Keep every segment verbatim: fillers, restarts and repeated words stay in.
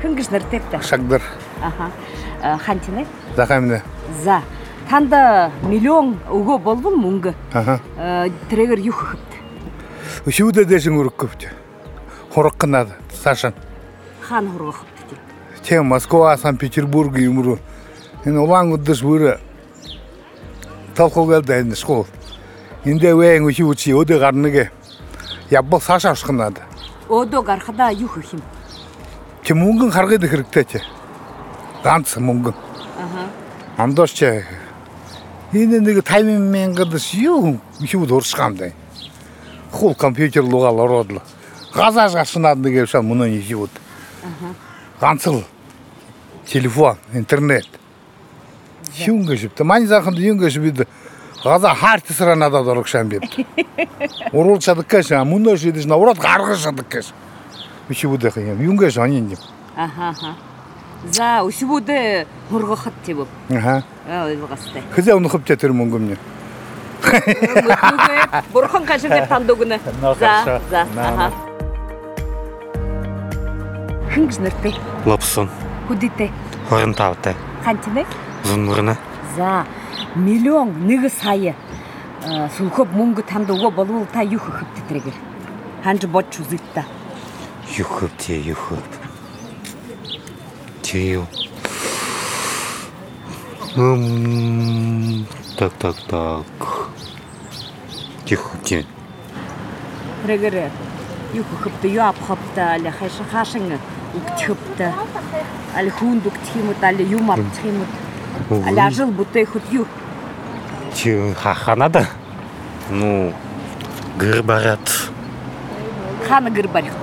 Хынгышныр тепті. Шагдыр. Аха. Хантины? Захамды. За. Танда миллион уго болбун муңгы. Аха. Трегер юхыпты. Үшеуді дешін ұрық көпті. Хорық қынады, Сашан. Хан ұрғыпты. Те Москва, Санкт-Петербург юмру. Ен олаң ұддыш бұры талқыл келді әйінді шқол. Енді өйін үші өтші өді қарныға. Яббыл Саша ұшқынады. Оды қарқыда юхыхим. Те мұңгын қарғайды кіріктәте. Ғансы мұңгын. Андошча. Енді тайминмен қыдыш ю, үші өді ұршқамдай. Хул компьютер луғал ородлы. Ғазажға шынадыны кепшан мұнын еші өді. Ғансыл. Телефон, интернет. Юнга жіпті. Мани зақынды юнга жіпті. Ғаза харты sıranada дұрықшан бепті. Орол шадық кәші, мұнда жедішін, орат қарғы шадық кәші. Үші бұды қиым. Юнга жан ендім. Аха. За, үші бұды ұрғы қыт те бұл. Аха. Ойлғасты. Қыза ұны қып тәтір мұңгымне. Бұрқын қашын деп танды күні. За, за. Аха. Хынгышнырты. Лапсын. Кудите. Орынтауты. Хантины? Зұнмұрыны. За. Миллион ныгы сайы. Сулхоп мұңғы тандуға болуыл та юхы хыпты трегер. Ханжы бот чузытта. Юхып те, юхып. Тею. Так, так, так. Юхып те. Трегер юхы хыпты, юап хыпты, алі хайшы хашыңы үкті хыпты. Алі хунд үкті химыт, алі юмап химыт. Алі ажыл бұты хыт ю. Че, хаханада? Ну, гыр барят. Ханы гыр барят.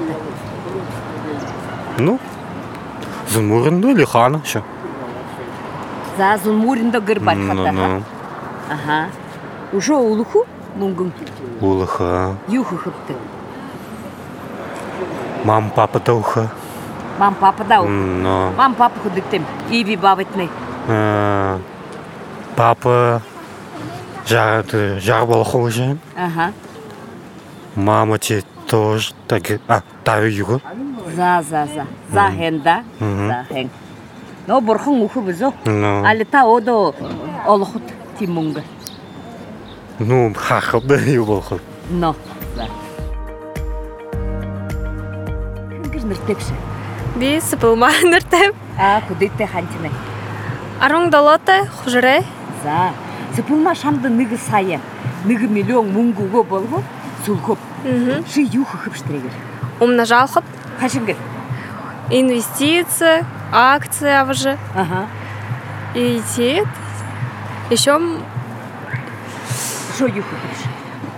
Ну, Зұнмұрынды или ханы шо? За, Зұнмұрынды гыр барят. Ну, Ага. Ужо улуху мұңгын? Улыха. Юхы хыпты. Мам, папа да уха. Мам, папа да уха? Ну. Мам, папа худыктым. Иви бабытны. Папа жар болху уже. Ага. Мама те тоже так, а, таю юго. За, за, за. За хенда. За хен. Но бұрқын ұхы бұзу. Ну. Алі та оды олықыт тимунғы. Ну, хақып да ю болху. Но. За. Хынгыш нұртепші? Би сыпылма нұртеп. А, кудыйте хантины? Арың долоты, хұжырай. За. Сыпылма шамды ныгы сайы. Ныгы миллион мұңгуға болғы. Сулхоп. Ши юхы хыпштрегер. Умножал хып. Хашынгыр? Инвестиции, акции уже. Ага. И те, еще... Шо юхы хыпш?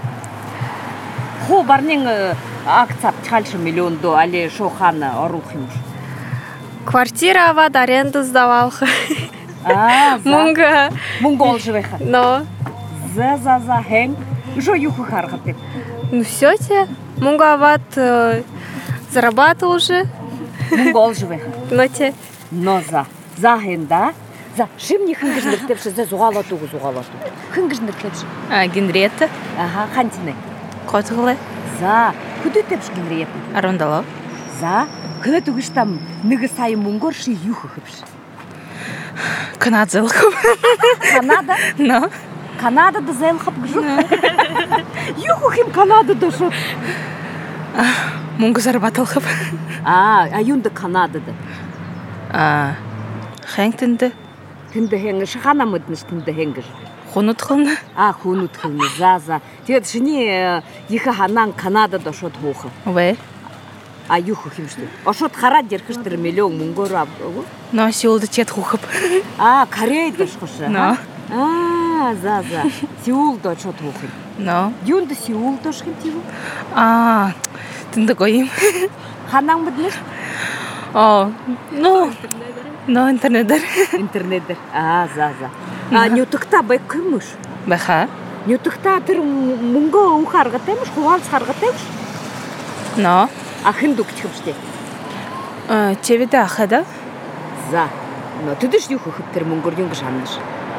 Хо барнен акция птхальшы миллион до, али шо ханы орухимш? Квартира авад, аренду сдавал. А, за. Мунга. Мунга олжывайха? Но. За, за, за, хен. Шо юхы харгатып? Ну все те. Мунга авад э, зарабатывал уже. Мунга олжывайха? Но те. Но за. За хен, да? За. Шимни хынгыш ныртепші, за зуғалатуғы зуғалатуғы. Хынгыш ныртепші? А, Генриетта. Ага, хантины? Котғылы. За. Күді тепш Генриетта? Арундалов. За. Күді түгіш там ныгы сайы мұңгор ши юхы хыпш? Канада зелхып. Канада? Но. Канадада зелхып гжу? Юху хим Канадада шо? Мунга зарабатывал хып. А, а юнда Канадада? А, хэнгтэнді. Тінді хенгі, шықана мұдныш тінді хенгіш? Хунут хылны. А, хунут хылны, за, за. Тед шыне ехі ханан Канадада шот хухы. Вэй. А юху химшты? А шот харат дерхіштір миллион мұңгору абы? Но Сеулды тет хухып. А, Корейда шқышы? Но. А, за, за. Сеулда шот хухы? Но. Юнда Сеулда шқым тиву? А, тінді қойым. Ханан мұдныш? О, ну, но интернеттер. Интернеттер. А, за, за. А, нютықта бай күміш? Бәха. Нютықта тір мұңғы ұқарғатаймыш, қуғалыс қарғатаймыш? Но. А хындук тихіпште? Тебе да ахада? За. Но түдіш юхы хыптыр мұңгырден ғышанныш?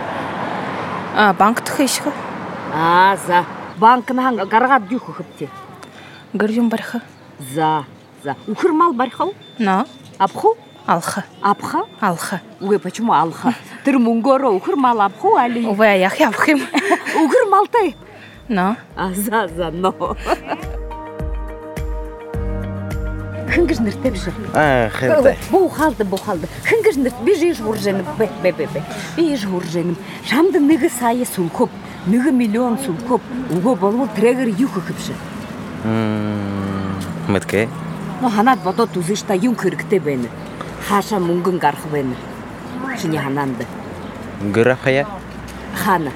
Банк тұхышқы. А, за. Банкын ғарғад юхы хыпте? Гырден барха. За, за. Ухыр мал бархау? Но. Апху? Алха. Апха? Алха. Ой, почему алха? Тыр мунгоро ухыр мал апху али? Увы, аяқ япхим. Ухыр малтай? Но. А, за, за, но. Хынгыш ныртепші. А, хырты. Бұл қалды, бұл қалды. Хынгыш нырт, бежеш ғұрженім, бе, бе, бе, бе. Бежеш ғұрженім. Шамды ныгы сайы сул көп, ныгы миллион сул көп. Уғы болу трегер юхы көпші. Мүтке? Но ханат бото тузышта юн кыркты бені. Хаша мұңгын қарқы бені. Шине хананды. Гүрі қая? Хана.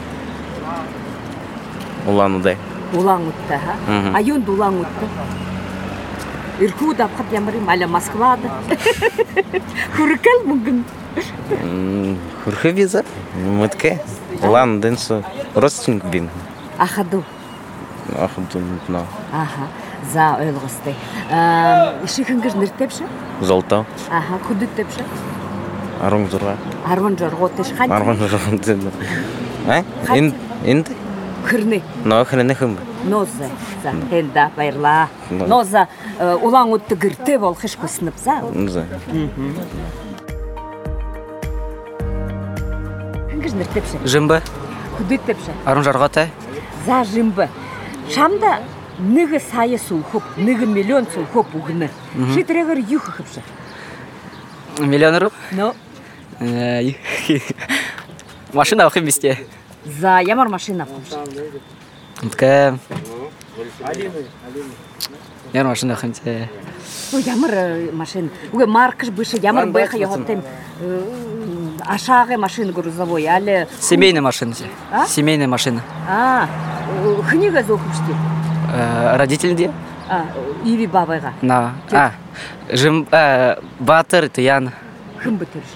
Уланыдай. Улаң ұтты, ха? Айон дулаң ұтты. Иркут апқат ямырым, аля Москвады. Хүркел мұңгын. Хүрхі виза? Мүтке? Уланыдың су. Родственник бин. Ахаду. Ахаду, но. Аха, за ойлғысты. Іші хынгыш ныртепші? Золтау. Аха, күдік тепші? Арың зұрға. Арван жорғы отыш қанты? Арың зұрға. А? Енді? Кірні. Но, кірні кім бі? Ноза, за, хенда, байырла. Ноза, улаң ұтты гірті бол қыш көсініп, за? Ноза. Хынгыш ныртепші? Жымбы, Күдік тепші? арың жарғаты. За жымбы. Шамда ныгы сайы сул көп, ныгы миллион сул көп ұғыны. Шитрегер юхы қыпшы? Миллион ру. Но? Машина оқим бесте. За ямар машина қыпшы? Үткі. Ямар машина оқим те. Ну, ямар машина. Уге маркыш бышы, ямар бэха яғаттым. Ашағы машина грузовой, әлі... Семейная машина. А? Семейная машина. А, хыниға зоқыпшты? Родитель де? А, Иви бабайға. На. А, жым... Батыр, Тиян. Кім бітіріш?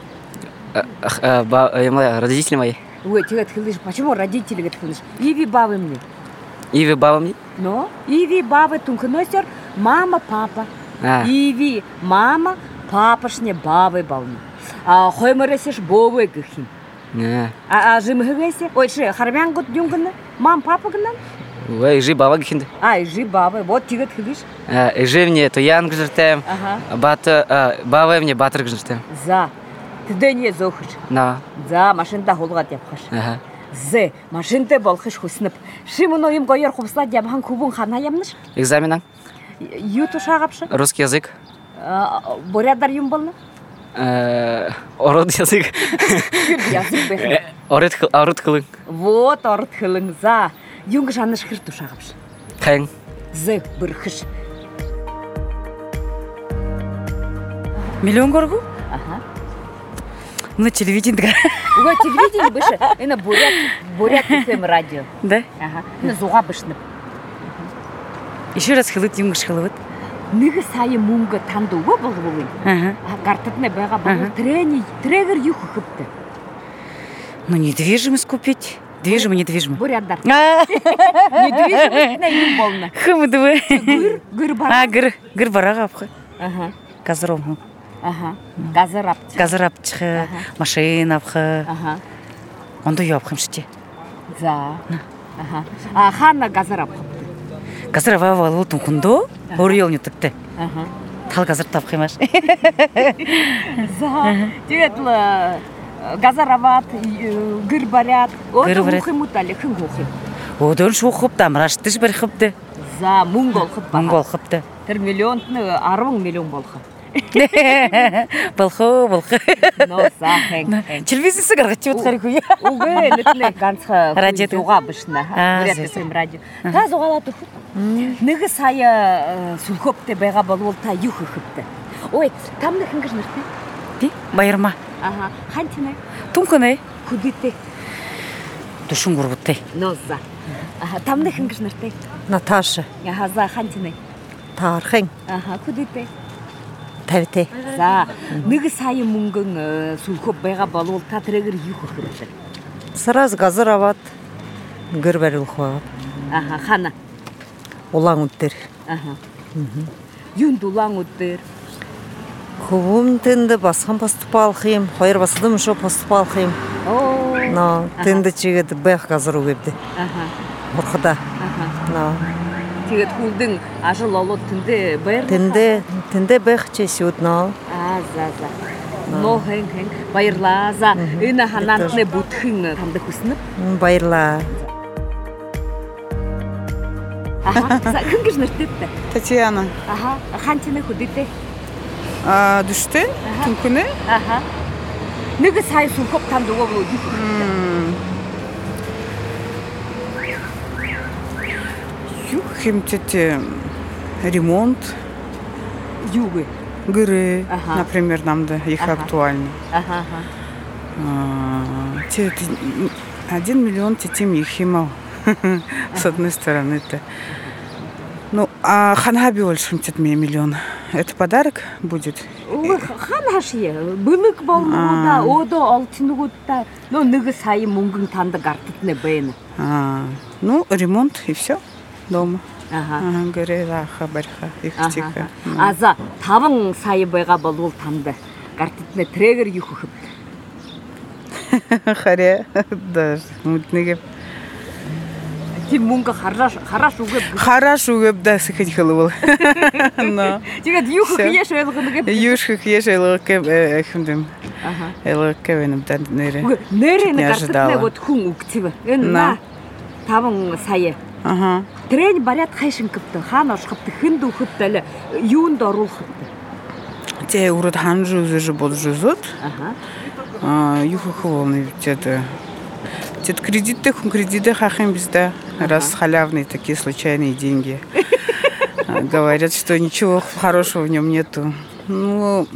Родители мои. Ой, тегет хылыш. Почему родители гет хылыш? Иви бабы мне. Иви баба мне? Но, Иви бабы тункыносер, мама, папа. А. Иви мама, папашне бабы балны. А хоймырысыш бобы гыхин. Не. А жымы гыгайсы? Ой, шы, хармян год дюнгыны? Мам, папа гынан? Ой, жи баба гихинды. А, жи бабы. Вот тегет хылыш. Жи мне Тиян гжыртем. Ага. Баба мне Батыр гжыртем. За. Тыды не зохыш. На. За, машинта холгат япхаш. Ага. Зе, машинта болхыш хуснып. Шимын ойым гойыр хупсла дябхан кубун хана ямныш? Экзаменан? Юту шағапшы? Русский язык. Борядар юм болны? Ород язык. Язык бэхэ. Ород кылың. Вот орд хылың за. Юнг жаныш хырту шағапшы. Кайың. Зе, бірхыш. Миллион горгу? Ага. На телевидении. Уга телевидение бышы. Эна бурят, бурят эф эм радио. Да? Ага. Эна зуға бышнып. Еще раз хылыт, юнгыш хылыт. Ныгы сайы мунга танды уға бол болын. Ага. Картатны байға бол. Трени, трегер юхы хыпты. Ну, недвижимость купить. Движимо, недвижимо. Бурятдар. Недвижимость на юм болны. Хымыдывы. Гыр, гыр бар. А, гыр, гыр бараға апқы. Ага. Казыром. Ага. Газыр апты. Казыр апчықы, машина апқы. Ага. Онда үй апқым шыте. За. Ага. А хана газыр апты. Казыр ава валы отын күндо, оры ел не тікті. Ага. Тал казыр тапқымаш. За. Теgetle газыр ават, гыр барят. Гыр барят. Ото мухы мутали, хын хухы. Одан шу қыпты, амраштыш бір қыпты. За, мунгол хып. Монгол қыпты. Тір миллионтны арвың миллион болхы. Балхы, балхы. Но, за, хэнг, хэнг. Телевизиясы қарғатшы өт қари Угы, нытны ганцха Радио. зуға бышна. А, Бурят зэ, эф эм радио. Та зуғала тұхы. Ныгы сайы сулхопты байға болуыл та юхы хыпты. Ой, тамны хынгыш нырты? Ди, байырма. Ага, хантины? Тункыны, Кудыты? душын құрбытты. Но, за. Ага, тамны хынгыш нырты? Наташа, Ага, за, хантины? тархың, Ага, кудыты? тәвіте. За, ныгы сайы мұңгын сулхоп байға болуыл та трегер юхы хыпты. Сыраз газыр ават, гір бәрі ұлқуағат. Ага, хана? Олаң өттер. Ага. Юндулаң өттер. Хубым тенді басқан поступа алқиым, қойыр басыдым үші поступа алқиым. О, На, тенді чегеді бәқ газыр өбді. ага, Бұрқыда. ага. На, Тегет хулдың ажыл олы түнде байыр? тенді, тенді бәқ чесі өт, на. А, за за. Но хэн хэн баярлаа. За энэ ханаантны бүтгэн танд хүснэ. Баярлаа. Аха. За хэн гэж нэртэй? Татьяна. Аха. Хантины хөдөдөө. А düştü? Түнкүнэ? Аха. Нэг сая сүнхөп танд өгөө юу? Юу хэмтэ ремонт. Юу вэ? Гэрээ, например, нам да их актуально. Аха. Те один миллион тетим ехимал. С одной стороны-то. Ну, а ханхаби ольшимтет мне миллион. Это подарок будет? Ханхашие. Бэлэг болмуда, одо олтнугудта. Ну, нэг сая мөнгөн танд гартатны байна. А, ну, ремонт и все дома. Аха. Гэрээ раха барха их тихо. А за таван сая байгаа болвол танд гартатны трегер юу хөхөв? Харя. Да, мутныгэ. Ти мөнгө хараш хараш үгэв. Хараш үгэв да сэхэж хэлвэл. Но. Тэгээд юу хөх яаш ойлгоно гэв. Юу хөх яаш ойлгох хэмдэм. Аха. Ойлгох юм да нэрэ. Нэрэ гартатны гот хүн үгцэв. Энэ на таван сая. Аха. Трен барят хайшин гэвтэ хаана оршихвтэ хэнд үхэвтэ юунд оруулахвтэ. Тэ урд ханжу зэж болжузот. Аха. А юу хөх волны тэд. Тэд кредиты хүн кредиты хахим bizda. Раз халявные такие случайные деньги. Говорят, что ничего хорошего в нем нету. Ну,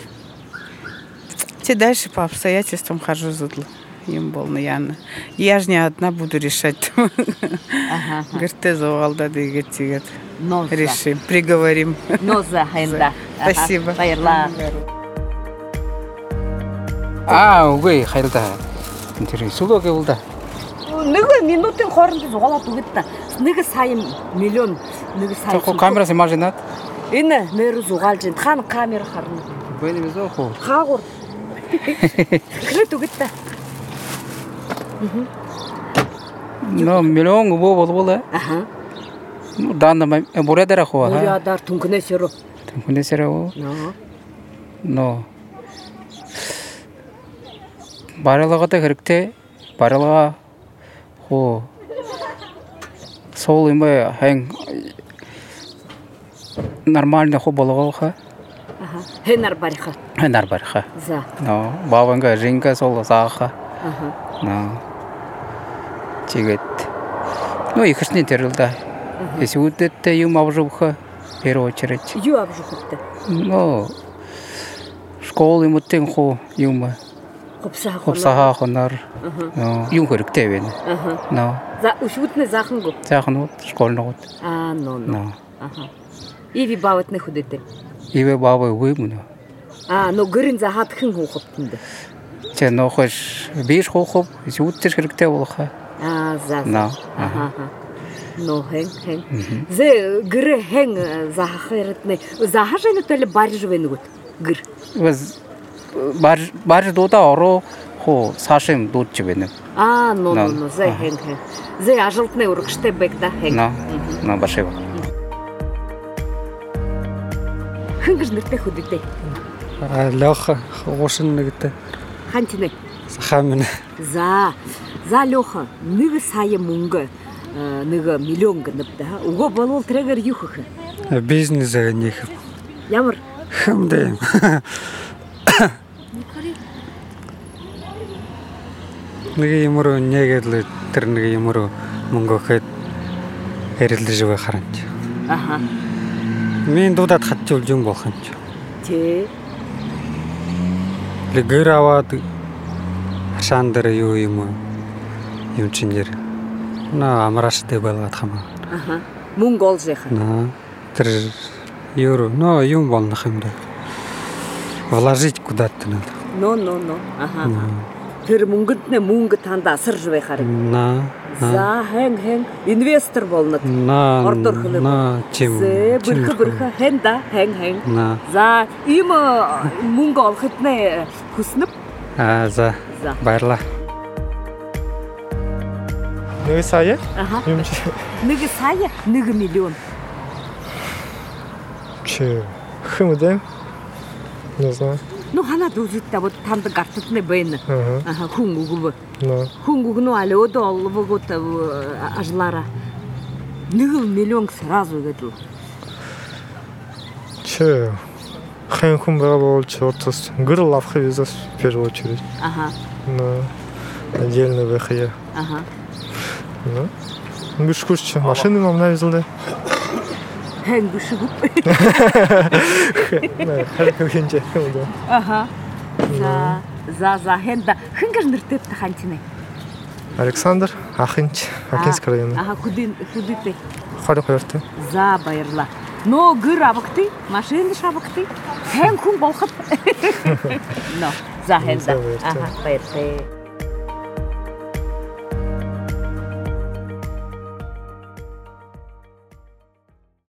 те дальше по обстоятельствам хожу задло. Им болно яна. Я же не одна буду решать. Ага. Гэртэ зоолда дэгэт тэгээд Но решим, приговорим. Но за хэнда. Спасибо. Баярлаа. Аа, үгүй хайрлаа. Тэр сүлөө гэвэл да. Нэг минутын хооронд зугаалаад үгэд та. Нэг сая миллион нэг сая. Тохо камерас имажинат. Энэ нэр зугаалж ин хаана камер харна. Бэни мизо хоо. Хаагур. Хэрэт үгэд та. Но миллион гоо болбол. Аха. Ну дана бурэдара хоо. Бурядар түнкнэсэро. Түнкнэсэро. Но. Но. Баралгата хэрэгтэй. Баралга хоо. Сол юм хэн нормально хоо болгоха. Аха. Хэнар бариха. Хэнар бариха. За. Но баванга ринга сол сааха. Аха. Но. Тэгээд. Ну ихэрсний тэрэлдэ. Эсвүүдэд юм авжууха. В первую очередь. Юу авжуухтай? Ну. Школ юмтын хоо юм. Хопсаа хопсаа хонор. Но юм хэрэгтэй байна. Аха. Но. За өшвүтнэ заахан гоо. Заахан уу школнууд. Аа, но но. Аха. Иви баавтны хөдөдөө. Ивэ бааваа үгүй мөн. Аа, но гэрэн заахад хэн хуухтанд. Тэ нохош биш хуухов зүуттэр хэрэгтэй болох. Аа, за. Но. Аха. Но хэн хэн. Зэ гэр хэн заах хэрэгтнэ. Заахажны төл барж байна гот. Гэр. Was бар бар дуда ороо хоо сашим дуудч байна. Аа, но но зэ хэн хэн. Зэ ажалтны урагштай бэгда хэн. Но. Но башив. Хэн гэж нэртэй хөдөдөө. Аа, лоха уушин нэгтэй. Хантинэ. Сахамна. За. За лоха нэг сая мөнгө нэг миллион гэнэвдэ. Уго болвол трэгэр юу хөх. Бизнес нэг. Ямар хэмдэ. Нэг юмруу нэгээл тэр нэг юмруу мөнгө хэд хэрэлдэж байгаа харанч. Аха. Мен дуудаад хатжуулж юм болох юм чи. Тэ. Лэгэр аваад хашаан дээр юу юм юм чинээр. На амраштай байлгаад хамаа. Аха. Мөнгө олж яхаа. На тэр евро, но юм болох юм да. Вложить куда-то надо. Но но но. Аха. Тэр мөнгөнднэ мөнгө танд асарж байхаар. На. За хэн хэн инвестор болно. На. Ордор хөлөө. На чим. Зэ бүрхэ бүрхэ хэн да хэн хэн. На. За ийм мөнгө олоход нэ хүснэ. Аа за. Баярлаа. Нэг сая? Аха. Нэг сая, нэг миллион. Чи хэмдэ? Не знаю. Ну хана дүүзиттэй вот танд гартны байна. Аха хүн үгв. Да. Хүн үгнөө але өдөө олвогот ажлара. Нэг миллион сразу гэдэг. Че. Хэн хүн байгаа болж утас гэрэл авах визас в первую очередь. Ага. На отдельно выхая. Ага. Ну. Гүшгүш машины нам навезли. Хэн гүшгү. На харка хинжэ. Ага. За за за хэнда хингэр нэртэй ханчнэ. Александр Ахинч, Акинск районы. Ага, хүдин хүдитэй. Харин хоёртой. За баярлаа. Нөө гэр авахты, машин шавахты. Хэн хүн болоход. Но, за хэнда. Ага, баярлаа.